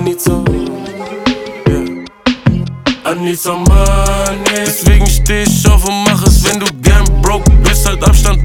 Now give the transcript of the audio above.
need some, yeah. I need some money. Deswegen steh ich auf und mach es, wenn du gern broke bist, halt Abstand